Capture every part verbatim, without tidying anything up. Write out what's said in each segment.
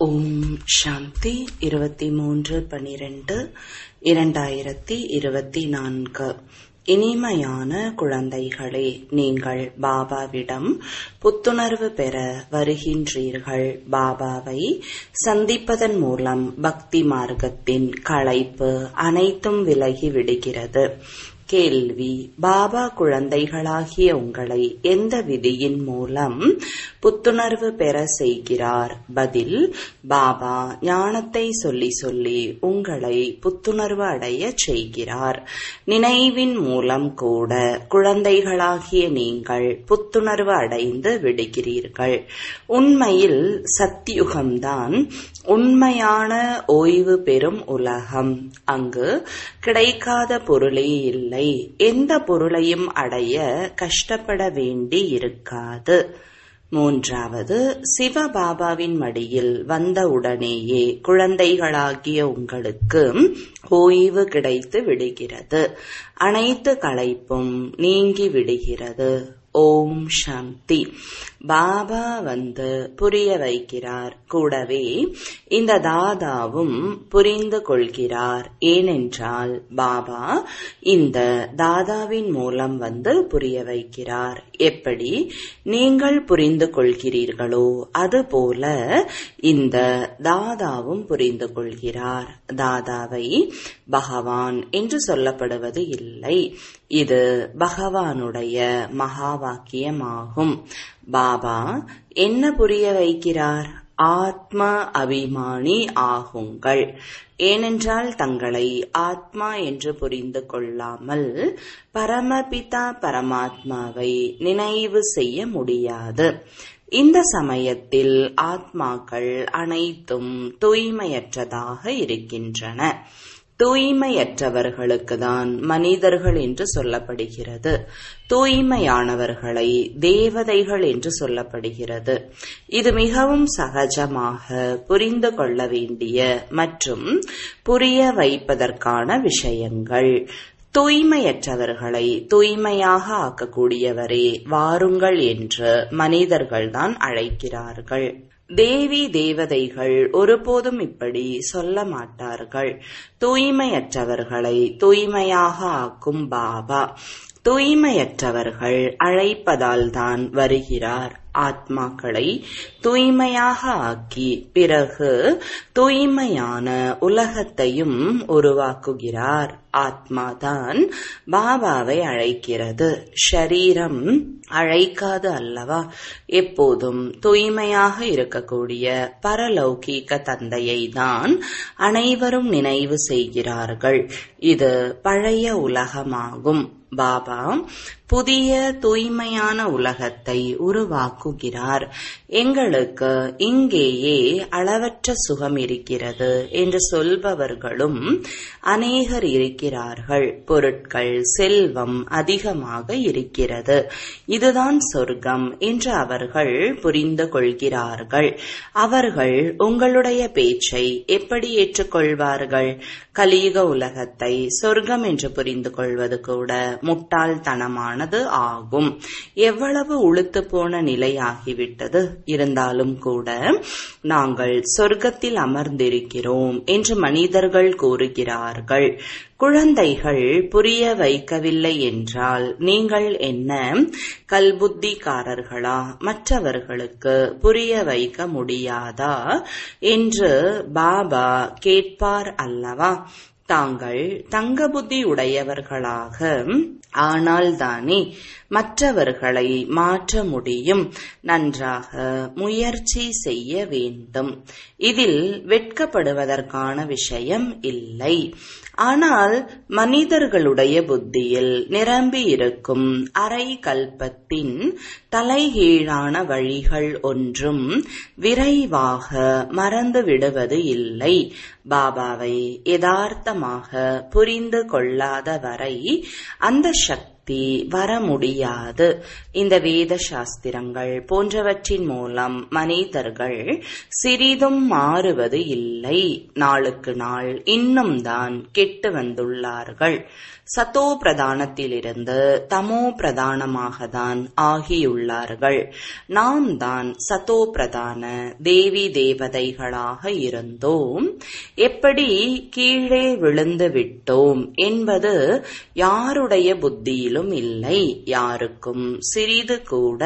ஓம் சாந்தி. இருபத்தி மூன்று பனிரெண்டு இரண்டாயிரத்தி இருபத்தி நான்கு. இனிமையான குழந்தைகளே, நீங்கள் பாபாவிடம் புத்துணர்வு பெற வருகின்றீர்கள். பாபாவை சந்திப்பதன் மூலம் பக்தி மார்க்கத்தின் களைப்பு அனைத்தும் விலகி விடுகிறது. கேள்வி: பாபா குழந்தைகளாகிய உங்களை எந்த விதியின் மூலம் புத்துணர்வு பெற செய்கிறார்? பதில்: பாபா ஞானத்தை சொல்லி சொல்லி உங்களை புத்துணர்வு அடைய செய்கிறார். நினைவின் மூலம் கூட குழந்தைகளாகிய நீங்கள் புத்துணர்வு அடைந்து விடுகிறீர்கள். உண்மையில் சத்தியுகம்தான் உண்மையான ஓய்வு பெறும் உலகம். அங்கு கிடைக்காத பொருளே இல்லை. எந்த பொருளையும் அடைய கஷ்டப்பட வேண்டி இருக்காது. மூன்றாவது, சிவபாபாவின் மடியில் வந்தவுடனேயே குழந்தைகளாகிய உங்களுக்கு ஓய்வு கிடைத்து விடுகிறது. அனைத்து களைப்பும் நீங்கி விடுகிறது. ஓம் சாந்தி. பாபா வந்து புரிய வைக்கிறார். கூடவே இந்த தாதாவும் புரிந்து கொள்கிறார். ஏனென்றால் பாபா இந்த தாதாவின் மூலம் வந்து புரிய வைக்கிறார். எப்படி நீங்கள் புரிந்து கொள்கிறீர்களோ அதுபோல இந்த தாதாவும் புரிந்து கொள்கிறார். தாதாவை பகவான் என்று சொல்லப்படுவது இல்லை. இது பகவானுடைய மகா வாக்கியமாகும். பாபா என்ன புரிய வைக்கிறார்? ஆத்ம அபிமானி ஆகுங்கள். ஏனென்றால் தங்களை ஆத்மா என்று புரிந்து கொள்ளாமல் பரமபிதா பரமாத்மாவை நினைவு செய்ய முடியாது. இந்த சமயத்தில் ஆத்மாக்கள் அனைத்தும் தூய்மையற்றதாக இருக்கின்றன. தூய்மையற்றவர்களுக்கு தான் மனிதர்கள் என்று சொல்லப்படுகிறது. தூய்மையானவர்களை தேவதைகள் என்று சொல்லப்படுகிறது. இது மிகவும் சகஜமாக புரிந்து கொள்ள வேண்டிய மற்றும் புரிய வைப்பதற்கான விஷயங்கள். தூய்மையற்றவர்களை தூய்மையாக ஆக்கக்கூடியவரே வாருங்கள் என்று மனிதர்கள்தான் அழைக்கிறார்கள். தேவி தேவதைகள் ஒருபோதும் இப்படி சொல்ல மாட்டார்கள். தூய்மையற்றவர்களை தூய்மையாக ஆக்கும் பாபா. தூய்மையற்றவர்கள் அழைப்பதால் தான் வருகிறார். ஆத்மாக்களை தூய்மையாக ஆக்கி பிறகு தூய்மையான உலகத்தையும் உருவாக்குகிறார். ஆத்மாதான் பாபாவை அழைக்கிறது. ஷரீரம் அழைக்காது அல்லவா? எப்போதும் தூய்மையாக இருக்கக்கூடிய பரலௌகீக தந்தையை தான் அனைவரும் நினைவு செய்கிறார்கள். இது பழைய உலகமாகும். பாபா புதிய தூய்மையான உலகத்தை உருவாக்குகிறார். எங்களுக்கு இங்கேயே அளவற்ற சுகம் இருக்கிறது என்று சொல்பவர்களும் அநேகர் இருக்கிறார்கள். பொருட்கள் செல்வம் அதிகமாக இருக்கிறது, இதுதான் சொர்க்கம் என்று அவர்கள் புரிந்து கொள்கிறார்கள். அவர்கள் உங்களுடைய பேச்சை எப்படி ஏற்றுக்கொள்வார்கள்? கலியுக உலகத்தை சொர்க்கம் என்று புரிந்து கொள்வது கூட முட்டாள்தனமானது ஆகும். எவ்வளவு உளுத்து போன நிலையாகிவிட்டது. இருந்தாலும் கூட நாங்கள் சொர்க்கத்தில் அமர்ந்திருக்கிறோம் என்று மனிதர்கள் கூறுகிறார்கள். குழந்தைகள் புரிய வைக்கவில்லை என்றால் நீங்கள் என்ன கல்புத்திக்காரர்களா? மற்றவர்களுக்கு புரிய வைக்க முடியாதா என்று பாபா கேட்பார் அல்லவா? தாங்கள் தங்க புத்தி உடையவர்களாக ஆனால்தானே மற்றவர்களை மாற்ற முடியும். நன்றாக முயற்சி செய்ய வேண்டும். இதில் வெட்கப்படுவதற்கான விஷயம் இல்லை. ஆனால் மனிதர்களுடைய புத்தியில் நிரம்பி இருக்கும் அரை கல்பத்தின் தலைகீழான வழிகள் ஒன்றும் விரைவாக மறந்து விடுவது இல்லை. பாபாவை யதார்த்தமாக புரிந்து கொள்ளாத வரை அந்த சக்தி வர முடியாது. இந்த வேத சாஸ்திரங்கள் போன்றவற்றின் மூலம் மனிதர்கள் சிறிதும் மாறுவது இல்லை. நாளுக்கு நாள் இன்னும் தான் கெட்டு வந்துள்ளார்கள். சதோ பிரதானத்திலிருந்து தமோ பிரதானமாக தான் ஆகியுள்ளார்கள். நாம் தான் சதோ பிரதான தேவி தேவதைகளாக இருந்தோம். எப்படி கீழே விழுந்து விட்டோம் என்பது யாருடைய புத்தியிலும் இல்லை. யாருக்கும் சிறிது கூட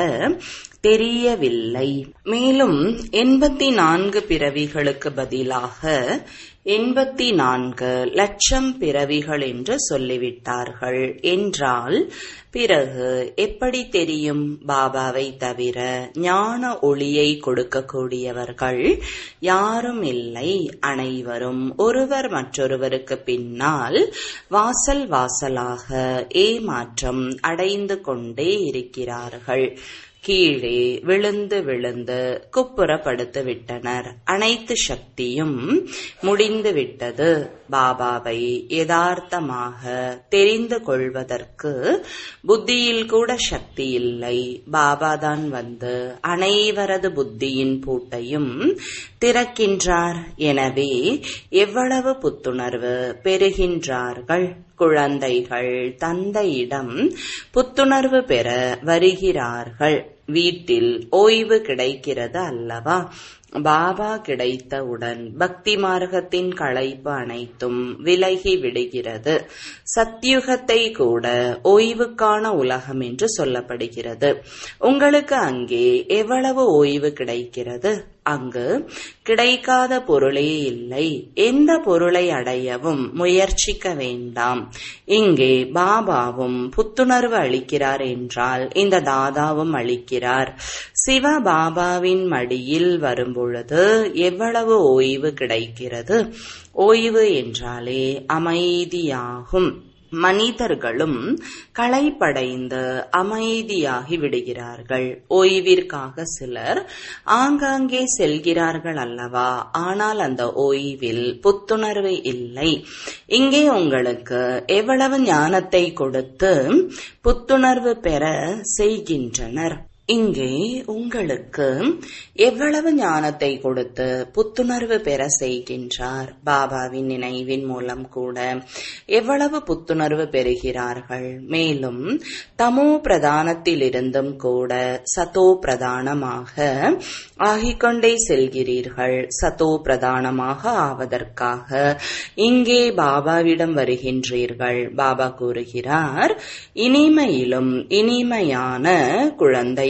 தெரியவில்லை. மேலும் எண்பத்தி நான்கு பிறவிகளுக்கு பதிலாக எண்பத்தி நான்கு லட்சம் பிறவிகள் என்று சொல்லிவிட்டார்கள் என்றால் பிறகு எப்படி தெரியும்? பாபாவை தவிர ஞான ஒளியை கொடுக்கக்கூடியவர்கள் யாரும் இல்லை. அனைவரும் ஒருவர் மற்றொருவருக்கு பின்னால் வாசல் வாசலாக ஏமாற்றம் அடைந்து கொண்டே இருக்கிறார்கள். கீழே விழுந்து விழுந்து குப்புறப்படுத்து விட்டனர். அனைத்து சக்தியும் முடிந்து விட்டது. பாபாவை யதார்த்தமாக தெரிந்து கொள்வதற்கு புத்தியில் கூட சக்தி இல்லை. பாபாதான் வந்து அனைவரது புத்தியின் பூட்டையும் திறக்கின்றார். எனவே எவ்வளவு புத்துணர்வு பெறுகின்றார்கள் குழந்தைகள். தந்தையிடம் புத்துணர்வு பெற வருகிறார்கள். வீட்டில் ஓய்வு கிடைக்கிறது அல்லவா? பாபா கிடைத்தவுடன் பக்தி மார்க்கத்தின் களைப்பு அனைத்தும் விலகி விடுகிறது. சத்யுகத்தை கூட ஓய்வுக்கான உலகம் என்று சொல்லப்படுகிறது. உங்களுக்கு அங்கே எவ்வளவு ஓய்வு கிடைக்கிறது? அங்கு கிடைக்காத பொருளே இல்லை. எந்த பொருளை அடையவும் முயற்சிக்க வேண்டாம். இங்கே பாபாவும் புத்துணர்வு அளிக்கிறார் என்றால் இந்த தாதாவும் அளிக்கிறார். சிவ பாபாவின் மடியில் வரும்பொழுது எவ்வளவு ஓய்வு கிடைக்கிறது? ஓய்வு என்றாலே அமைதியாகும். மனிதர்களும் களைப்படைந்து அமைதியாகி விடுகிறார்கள். ஓய்விற்காக சிலர் ஆங்காங்கே செல்கிறார்கள் அல்லவா? ஆனால் அந்த ஓய்வில் புத்துணர்வு இல்லை. இங்கே உங்களுக்கு எவ்வளவு ஞானத்தை கொடுத்து புத்துணர்வு பெற செய்கின்றனர். இங்கே உங்களுக்கு எவ்வளவு ஞானத்தை கொடுத்து புத்துணர்வு பெற செய்கின்றார். பாபாவின் நினைவின் மூலம் கூட எவ்வளவு புத்துணர்வு பெறுகிறார்கள். மேலும் தமோ பிரதானத்தில் இருந்தும் கூட சதோ பிரதானமாக ஆகிக்கொண்டே செல்கிறீர்கள். சதோ பிரதானமாக ஆவதற்காக இங்கே பாபாவிடம் வருகின்றீர்கள். பாபா கூறுகிறார், இனிமையிலும் இனிமையான குழந்தை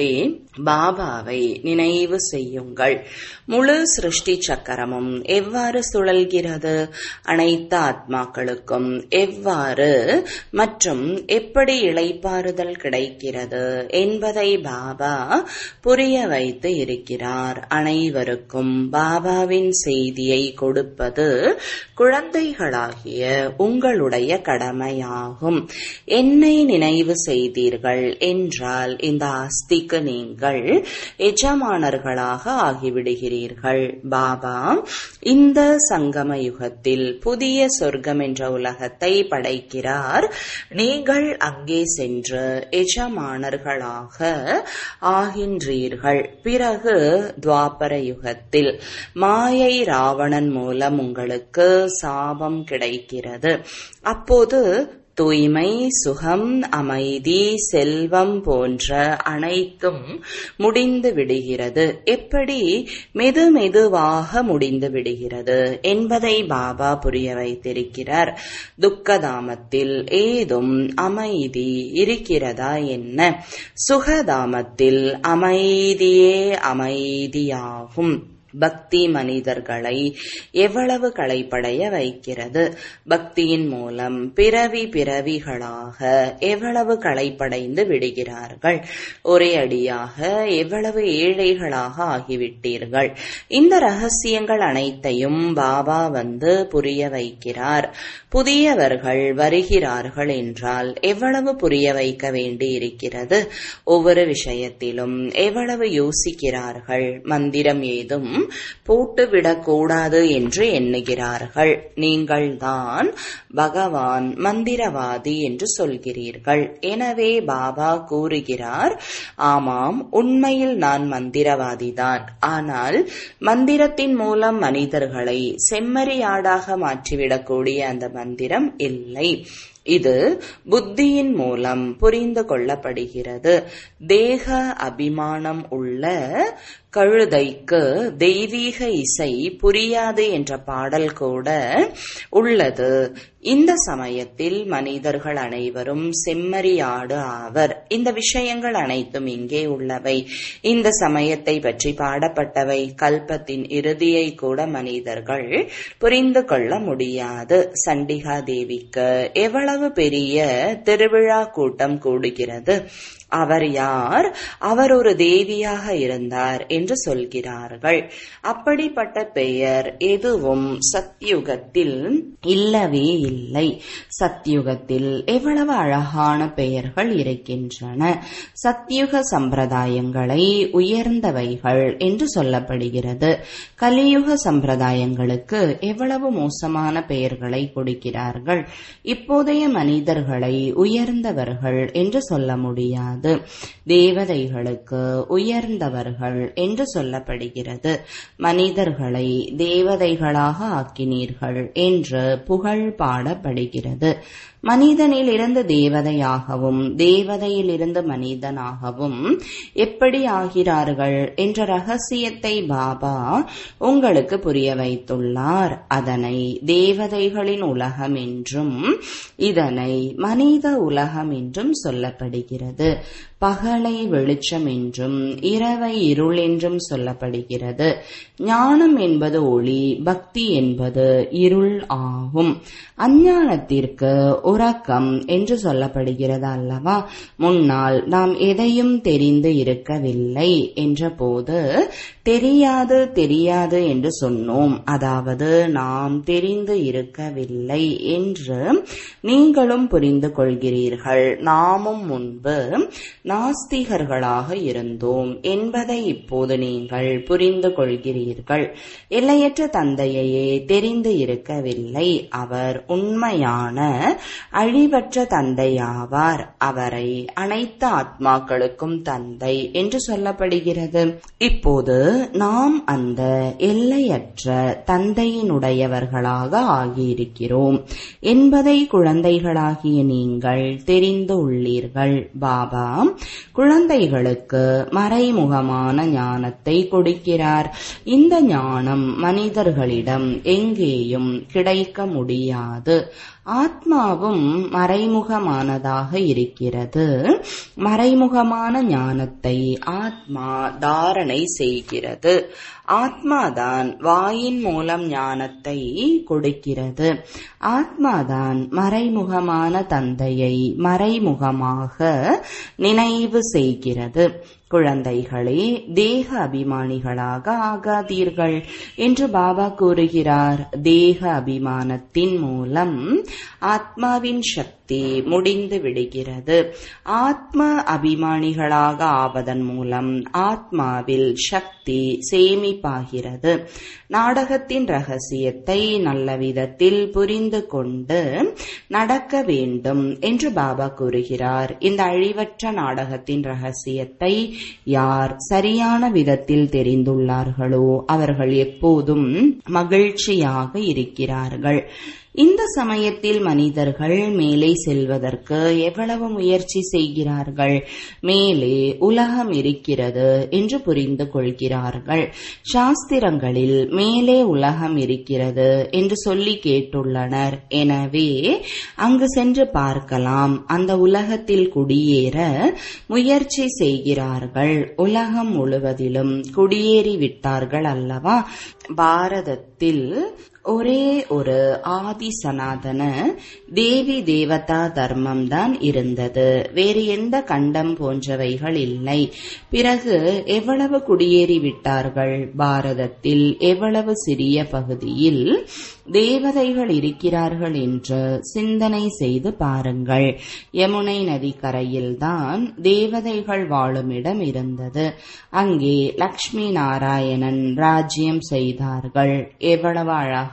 பாபாவை நினைவு செய்யுங்கள். முழு சிருஷ்டி சக்கரமும் எவ்வாறு சுழல்கிறது, அனைத்து ஆத்மாக்களுக்கும் எவ்வாறு மற்றும் எப்படி இளைப்பாறுதல் கிடைக்கிறது என்பதை பாபா புரிய வைத்து இருக்கிறார். அனைவருக்கும் பாபாவின் செய்தியை கொடுப்பது குழந்தைகளாகிய உங்களுடைய கடமையாகும். என்னை நினைவு செய்தீர்கள் என்றால் இந்த ஆஸ்திக்கு நீங்கள் எஜமானர்களாக ஆகிவிடுகிறீர்கள். பாபா இந்த சங்கம யுகத்தில் புதிய சொர்க்கம் என்ற உலகத்தை படைக்கிறார். நீங்கள் அங்கே சென்று எஜமானர்களாக ஆகின்றீர்கள். பிறகு துவாபர யுகத்தில் மாயை ராவணன் மூலம் உங்களுக்கு சாபம் கிடைக்கிறது. அப்போது தூய்மை, சுகம், அமைதி, செல்வம் போன்ற அனைத்தும் முடிந்து விடுகிறது. எப்படி மெது மெதுவாக முடிந்து விடுகிறது என்பதை பாபா புரிய வைத்திருக்கிறார். துக்கதாமத்தில் ஏதும் அமைதி இருக்கிறதா என்ன? சுகதாமத்தில் அமைதியே அமைதியாகும். பக்தி மனிதர்களை எவ்வளவு களைப்படைய வைக்கிறது. பக்தியின் மூலம் பிறவி பிறவிகளாக எவ்வளவு களைப்படைந்து விடுகிறார்கள். ஒரே அடியாக எவ்வளவு ஏழைகளாக ஆகிவிட்டீர்கள். இந்த ரகசியங்கள் அனைத்தையும் பாபா வந்து புரிய வைக்கிறார். புதியவர்கள் வருகிறார்கள் என்றால் எவ்வளவு புரிய வைக்க வேண்டி இருக்கிறது. ஒவ்வொரு விஷயத்திலும் எவ்வளவு யோசிக்கிறார்கள். மந்திரம் ஏதும் போட்டுவிடக்கூடாது என்று எண்ணுகிறார்கள். நீங்கள் தான் பகவான் மந்திரவாதி என்று சொல்கிறீர்கள். எனவே பாபா கூறுகிறார், ஆமாம், உண்மையில் நான் மந்திரவாதிதான். ஆனால் மந்திரத்தின் மூலம் மனிதர்களை செம்மறியாடாக மாற்றிவிடக்கூடிய அந்த மந்திரம் இல்லை. இது புத்தியின் மூலம் புரிந்து கொள்ளப்படுகிறது. தேக அபிமானம் உள்ள கழுதைக்கு தெய்வீக இசை புரியாது என்ற பாடல் கூட உள்ளது. இந்த சமயத்தில் மனிதர்கள் அனைவரும் செம்மறியாடு ஆவர். இந்த விஷயங்கள் அனைத்தும் இங்கே உள்ளவை. இந்த சமயத்தை பற்றி பாடப்பட்டவை. கல்பத்தின் இறுதியை கூட மனிதர்கள் புரிந்து கொள்ள முடியாது. சண்டிகா தேவிக்கு எவ்வளவு பெரிய திருவிழா கூட்டம் கூடுகிறது. அவர் யார்? அவர் ஒரு தேவியாக இருந்தார் என்று சொல்கிறார்கள். அப்படிப்பட்ட பெயர் எதுவும் சத்யுகத்தில் இல்லவே இல்லை. சத்யுகத்தில் எவ்வளவு அழகான பெயர்கள் இருக்கின்றன. சத்யுக சம்பிரதாயங்களை உயர்ந்தவைகள் என்று சொல்லப்படுகிறது. கலியுக சம்பிரதாயங்களுக்கு எவ்வளவு மோசமான பெயர்களை கொடுக்கிறார்கள். இப்போதைய மனிதர்களை உயர்ந்தவர்கள் என்று சொல்ல முடியாது. தேவதைகளுக்கு உயர்ந்தவர்கள் என்று சொல்லப்படுகிறது. மனிதர்களை தேவதைகளாக ஆக்கினீர்கள் என்று புகழ் பாடப்படுகிறது. மனிதனில் இருந்து தேவதையாகவும் தேவதையிலிருந்து மனிதனாகவும் எப்படி ஆகிறார்கள் என்ற ரகசியத்தை பாபா உங்களுக்கு புரிய வைத்துள்ளார். அதனை தேவதைகளின் உலகம் என்றும் இதனை மனித உலகம் என்றும் சொல்லப்படுகிறது. பகலை வெளிச்சம் என்றும் இரவை இருள் என்றும் சொல்லப்படுகிறது. ஞானம் என்பது ஒளி, பக்தி என்பது இருள் ஆகும். அஞ்ஞானத்திற்கு உறக்கம் என்று சொல்லப்படுகிறது அல்லவா? முன்னால் நாம் எதையும் தெரிந்து இருக்கவில்லை என்ற போது தெரியாது தெரியாது என்று சொன்னோம். அதாவது நாம் தெரிந்து இருக்கவில்லை என்று நீங்களும் புரிந்து கொள்கிறீர்கள். நாமும் முன்பு நாஸ்திகர்களாக இருந்தோம் என்பதை இப்போது நீங்கள் புரிந்து கொள்கிறீர்கள். எல்லையற்ற தந்தையையே தெரிந்து இருக்கவில்லை. அவர் உண்மையான அழிவற்ற தந்தையாவார். அவரை அனைத்து ஆத்மாக்களுக்கும் தந்தை என்று சொல்லப்படுகிறது. இப்போது நாம் அந்த எல்லையற்ற தந்தையினுடையவர்களாக ஆகியிருக்கிறோம் என்பதை குழந்தைகளாகிய நீங்கள் தெரிந்து உள்ளீர்கள். பாபா குழந்தைகளுக்கு மறைமுகமான ஞானத்தை கொடுக்கிறார். இந்த ஞானம் மனிதர்களிடம் எங்கேயும் கிடைக்க முடியாது. ஆத்மாவும் மறைமுகமானதாக இருக்கிறது. மறைமுகமான ஞானத்தை ஆத்மா தாரணை செய்கிறது. ஆத்மாதான் வாயின் மூலம் ஞானத்தை கொடுக்கிறது. ஆத்மாதான் மறைமுகமான தந்தையை மறைமுகமாக நினைவு செய்கிறது. குழந்தைகளே, தேக அபிமானிகளாக ஆகாதீர்கள் என்று பாபா கூறுகிறார். தேக அபிமானத்தின் மூலம் ஆத்மாவின் சக்தி முடிந்து விடுகிறது. ஆத்ம அபிமானிகளாக ஆவதன் மூலம் ஆத்மாவில் சக்தி சேமிப்பாகிறது. நாடகத்தின் ரகசியத்தை நல்ல விதத்தில் புரிந்து கொண்டு நடக்க வேண்டும் என்று பாபா கூறுகிறார். இந்த அழிவற்ற நாடகத்தின் ரகசியத்தை யார் சரியான விதத்தில் தெரிந்துள்ளார்களோ அவர்கள் எப்போதும் மகிழ்ச்சியாக இருக்கிறார்கள். இந்த சமயத்தில் மனிதர்கள் மேலே செல்வதற்கு எவ்வளவு முயற்சி செய்கிறார்கள். மேலே உலகம் இருக்கிறது என்று புரிந்து கொள்கிறார்கள். சாஸ்திரங்களில் மேலே உலகம் இருக்கிறது என்று சொல்லி கேட்டுள்ளனர். எனவே அங்கு சென்று பார்க்கலாம். அந்த உலகத்தில் குடியேற முயற்சி செய்கிறார்கள். உலகம் முழுவதிலும் குடியேறி விட்டார்கள் அல்லவா? பாரதத்தில் ஒரே ஒரு ஆதி சனாதன தேவி தேவதா தர்மம் தான் இருந்தது. வேறு எந்த கண்டம் போன்றவைகள் இல்லை. பிறகு எவ்வளவு குடியேறி விட்டார்கள்? பாரதத்தில் எவ்வளவு சிறிய பகுதியில் தேவதைகள் இருக்கிறார்கள் என்று சிந்தனை செய்து பாருங்கள். யமுனை நதி கரையில்தான் தேவதைகள் வாழும் இடம் இருந்தது. அங்கே லக்ஷ்மி நாராயணன் ராஜ்யம் செய்தார்கள். எவ்வளவு அழகான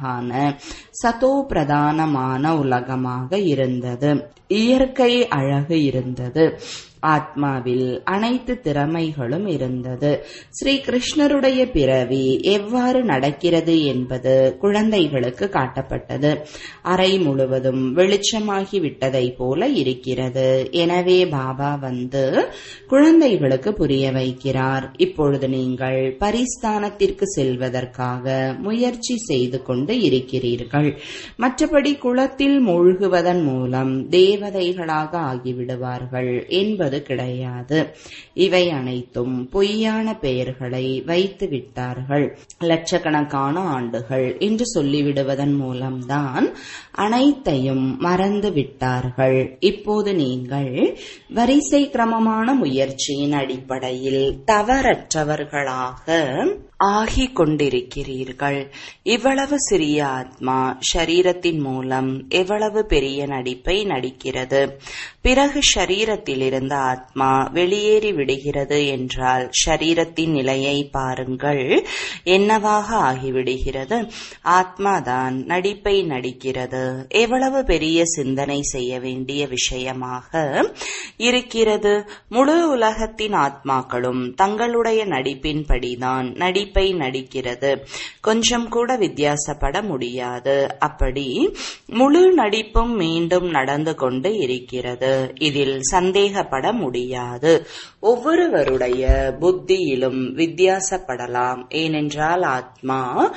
சதோ பிரதானமான உலகமாக இருந்தது. இயற்கை அழகு இருந்தது. ஆத்மாவில் அனைத்து திறமைகளும் இருந்தது. ஸ்ரீ கிருஷ்ணருடைய பிறவி எவ்வாறு நடக்கிறது என்பது குழந்தைகளுக்கு காட்டப்பட்டது. அறை முழுவதும் வெளிச்சமாகி விட்டதை போல இருக்கிறது. எனவே பாபா வந்து குழந்தைகளுக்கு புரிய வைக்கிறார். இப்பொழுது நீங்கள் பரிஸ்தானத்திற்கு செல்வதற்காக முயற்சி செய்து கொண்டு இருக்கிறீர்கள். மற்றபடி குளத்தில் மூழ்குவதன் மூலம் தேவதைகளாக ஆகிவிடுவார்கள் என்பது கிடையாது. இவை அனைத்தும் பொய்யான பெயர்களை வைத்து விட்டார்கள். லட்சக்கணக்கான ஆண்டுகள் என்று சொல்லிவிடுவதன் மூலம்தான் அனைத்தையும் மறந்து விட்டார்கள். இப்போது நீங்கள் வரிசை கிரமமான முயற்சியின் அடிப்படையில் தவறற்றவர்களாக ஆகிக் கொண்டிருக்கிறீர்கள். இவ்வளவு சிறிய ஆத்மா ஷரீரத்தின் மூலம் எவ்வளவு பெரிய நடிப்பை நடிக்கிறது. பிறகு ஷரீரத்தில் இருந்த ஆத்மா வெளியேறி விடுகிறது என்றால் ஷரீரத்தின் நிலையை பாருங்கள், என்னவாக ஆகிவிடுகிறது. ஆத்மாதான் நடிப்பை நடிக்கிறது. எவ்வளவு பெரிய சிந்தனை செய்ய வேண்டிய விஷயமாக இருக்கிறது. முழு உலகத்தின் ஆத்மாக்களும் தங்களுடைய நடிப்பின்படிதான் நடிப்பை நடிக்கிறது. கொஞ்சம் கூட வித்தியாசப்பட முடியாது. அப்படி முழு நடிப்பும் மீண்டும் நடந்து கொண்டு இருக்கிறது. இதில் சந்தேகப்பட முடியாது. ஒவ்வொருவருடைய புத்தியிலும் வித்தியாசப்படலாம். ஏனென்றால் ஆத்மா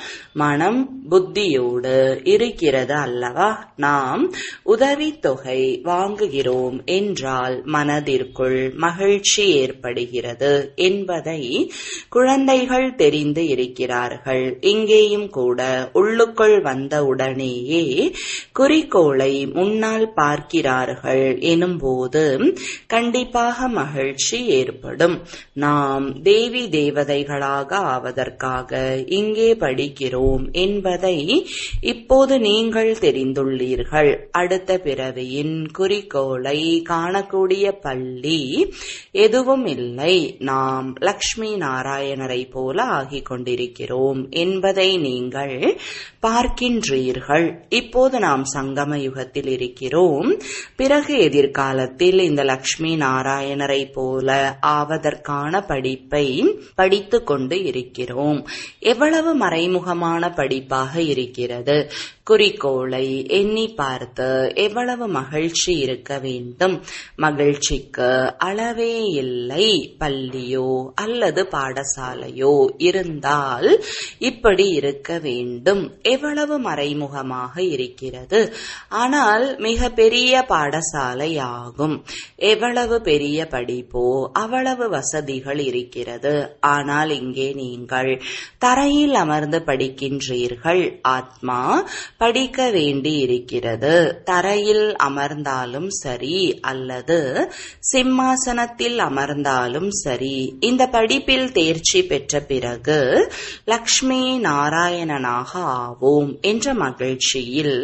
மனம் புத்தியோடு இருக்கிறது அல்லவா. நாம் உதவி தொகை வாங்குகிறோம் என்றால் மனதிற்குள் மகிழ்ச்சி ஏற்படுகிறது என்பதை குழந்தைகள் தெரிந்து இருக்கிறார்கள். இங்கேயும் கூட உள்ளுக்குள் வந்த உடனேயே குறிக்கோளை முன்னால் பார்க்கிறார்கள் எனும்போது கண்டிப்பாக மகிழ்ச்சி ஏற்படும். நாம் தேவி தேவதைகளாக ஆவதற்காக இங்கே படிக்கிறோம் என்பதை இப்போது நீங்கள் தெரிந்துள்ளீர்கள். அடுத்த பிறவியின் குறிக்கோளை காணக்கூடிய பள்ளி எதுவும் இல்லை. நாம் லக்ஷ்மி நாராயணரை போல ஆகிக் கொண்டிருக்கிறோம் என்பதை நீங்கள் பார்க்கின்றீர்கள். இப்போது நாம் சங்கம யுகத்தில் இருக்கிறோம். பிறகு எதிர்காலத்தில் இந்த லக்ஷ்மி நாராயணரை போல ஆவதற்கான படிப்பை படித்து கொண்டு இருக்கிறோம். எவ்வளவு மறைமுகமான படிப்பாக இருக்கிறது. குறிக்கோளை எண்ணி பார்த்து எவ்வளவு மகிழ்ச்சி இருக்க வேண்டும். மகிழ்ச்சிக்கு அளவே இல்லை. பள்ளியோ அல்லது பாடசாலையோ இருந்தால் இப்படி இருக்க வேண்டும். எவ்வளவு மறைமுகமாக இருக்கிறது. ஆனால் மிக பெரிய பாடசாலை ஆகும். எவ்வளவு பெரிய படிப்போ அவ்வளவு வசதிகள் இருக்கிறது. ஆனால் இங்கே நீங்கள் தரையில் அமர்ந்து படிக்கின்றீர்கள். ஆத்மா படிக்க வேண்டி இருக்கிறது. தரையில் அமர்ந்தாலும் சரி அல்லது சிம்மாசனத்தில் அமர்ந்தாலும் சரி, இந்த படிப்பில் தேர்ச்சி பெற்ற பிறகு லக்ஷ்மி நாராயணனாக ஆவோம் என்ற மகிழ்ச்சியில்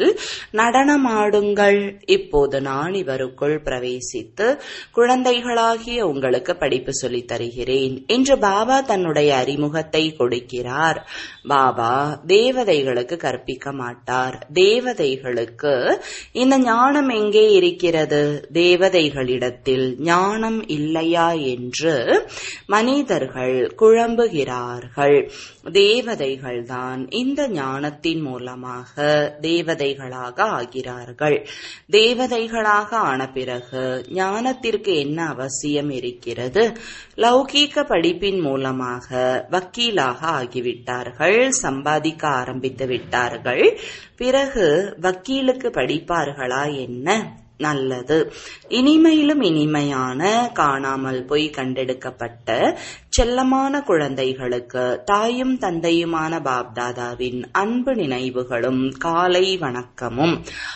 நடனமாடுங்கள். இப்போது நான் இவருக்குள் பிரவேசித்து குழந்தைகளாகிய உங்களுக்கு படிப்பு சொல்லித் தருகிறேன் என்று பாபா தன்னுடைய அறிமுகத்தை கொடுக்கிறார். பாபா தேவதைகளுக்கு கற்பிக்க மாட்டார். தேவதைகளுக்கு இந்த ஞானம் எங்கே இருக்கிறது? தேவதைகளிடத்தில் ஞானம் இல்லையா என்று மனிதர்கள் குழம்புகிறார்கள். தேவதைகள்தான் இந்த ஞானத்தின் மூலமாக தேவதைகளாக ஆகிறார்கள். தேவதைகளாக ஆன பிறகு ஞானத்திற்கு என்ன அவசியம் இருக்கிறது? லௌகீக படிப்பின் மூலமாக வக்கீலாக ஆகிவிட்டார்கள், சம்பாதிக்க ஆரம்பித்து விட்டார்கள். பிறகு வக்கீலுக்கு படிப்பார்களா என்ன? நல்லது. இனிமையிலும் இனிமையான காணாமல் போய் கண்டெடுக்கப்பட்ட செல்லமான குழந்தைகளுக்கு தாயும் தந்தையுமான பாப்தாதாவின் அன்பு நினைவுகளும் காலை வணக்கமும்.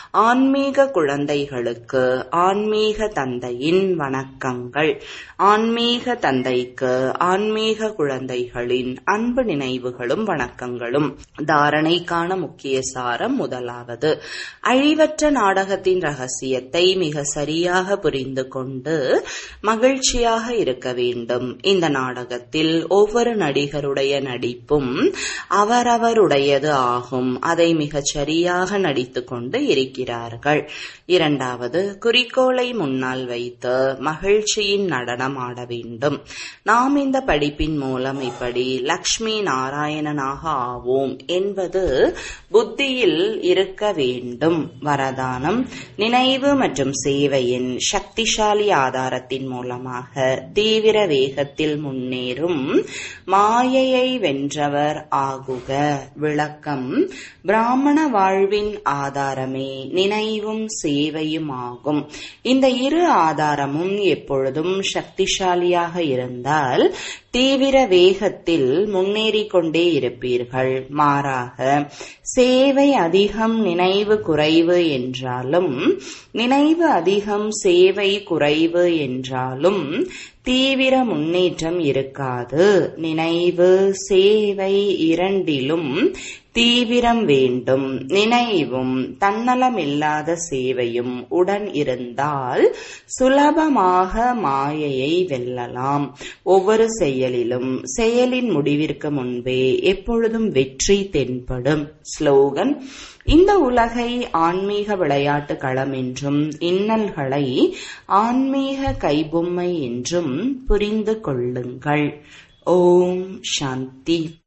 ஆன்மீக குழந்தைகளுக்கு ஆன்மீக தந்தையின் வணக்கங்கள். ஆன்மீக தந்தைக்கு ஆன்மீக குழந்தைகளின் அன்பு நினைவுகளும் வணக்கங்களும். தாரணைக்கான முக்கிய சாரம் முதலாவது, அழிவற்ற நாடகத்தின் ரகசியத்தை மிக சரியாக புரிந்து கொண்டு மகிழ்ச்சியாக இருக்க வேண்டும். இந்த நாடகம் நாடகத்தில் ஒவ்வொரு நடிகருடைய நடிப்பும் அவரவருடையது ஆகும். அதை மிகச் சரியாக நடித்துக் கொண்டு இருக்கிறார்கள். இரண்டாவது, குறிக்கோளை முன்னால் வைத்து மகிழ்ச்சியின் நடனம் ஆட வேண்டும். நாம் இந்த படிப்பின் மூலம் இப்படி லக்ஷ்மி நாராயணனாக ஆவோம் என்பது புத்தியில் இருக்க வேண்டும். வரதானம்: நினைவு மற்றும் சேவையின் சக்திசாலி ஆதாரத்தின் மூலமாக தீவிர வேகத்தில் முன்னேறும் மாயையை வென்றவர் ஆகுக. விளக்கம்: பிராமண வாழ்வின் ஆதாரமே நினைவும் சேவையும் ஆகும். இந்த இரு ஆதாரமும் எப்பொழுதும் சக்திசாலியாக இருந்தால் தீவிர வேகத்தில் முன்னேறிக் கொண்டே இருப்பீர்கள். மாறாக சேவை அதிகம் நினைவு குறைவு என்றாலும், நினைவு அதிகம் சேவை குறைவு என்றாலும் தீவிர முன்னேற்றம் இருக்காது. நினைவு சேவை இரண்டிலும் தீவிரம் வேண்டும். நினைவும் தன்னலமில்லாத சேவையும் உடன் இருந்தால் சுலபமாக மாயையை வெல்லலாம். ஒவ்வொரு செயலிலும் செயலின் முடிவிற்கு முன்பே எப்பொழுதும் வெற்றி தென்படும். ஸ்லோகன்: இந்த உலகை ஆன்மீக விளையாட்டு களம் என்றும், இன்னல்களை ஆன்மீக கைபொம்மை என்றும் புரிந்து கொள்ளுங்கள். ஓம் சாந்தி.